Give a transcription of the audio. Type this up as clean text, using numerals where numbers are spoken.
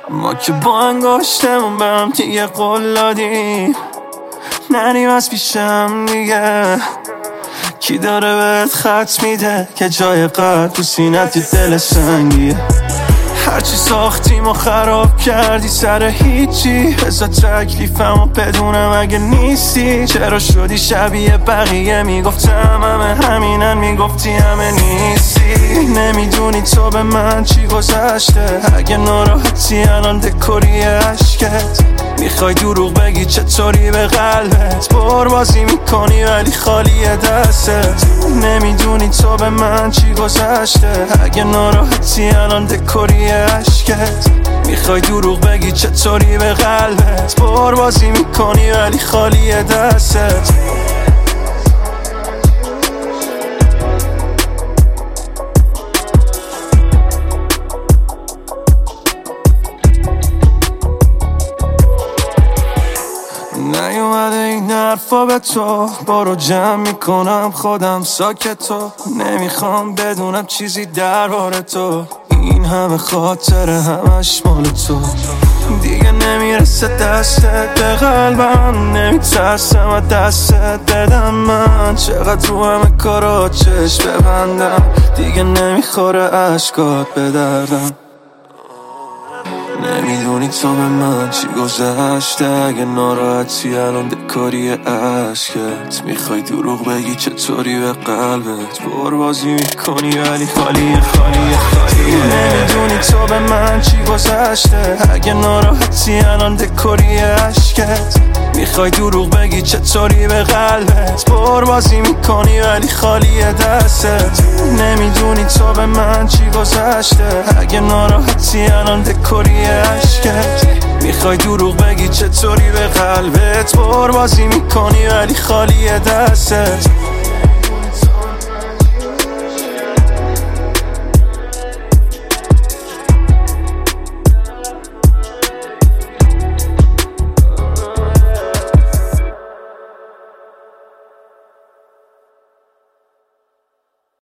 ما که با انگاشتمون به هم دیگه قول دادیم نریم از پیشم دیگه. کی داره بهت خط میده که جای قلب تو سینت دل سنگیه؟ هرچی ساختیم و خراب کردی سر هیچی. بذار تکلیفمو بدونم اگه نیستی. چرا شدی شبیه بقیه؟ میگفتم همه همینن، میگفتی همه نیستی. نمیدونی تو به من چی گذشته. اگه ناراحتی الان دکوری عشقت. میخوای دروغ بگی چطوری به قلبت. بازی میکنی ولی خالی دستت. نمیدونی تو به من چی گذشته. اگه ناراحتی الان دکوری عشقت. میخوای دروغ بگی چطوری به قلبت. بازی میکنی ولی خالی دستت. نیومده این حرفا به تو. برو جمع میکنم خودم ساکتو. نمیخوام بدونم چیزی درباره تو. این همه خاطره همش مال تو. دیگه نمیرسه دستت به قلبم. نمیترسم و دستت بدم من. چقدر رو همه کارات چشم ببندم. دیگه نمیخوره عشقات به دردم. نمیدونی تو به من چی گذشته. اگه ناراحتی الان دکاری عشقت. میخوای دروغ بگی چطوری به قلبت. بازی میکنی ولی خالی. نمیدونی تو به من چی گذشته. اگه ناراحتی الان دکاری عشقت. میخوای دروغ بگی چطوری به قلبت. بازی میکنی ولی خالی دستت. نمیدونی تو به من چی گذشته. اگه ناراحتی الان دکوری عشقت. میخوای دروغ بگی چطوری به قلبت. بازی میکنی ولی خالی دستت.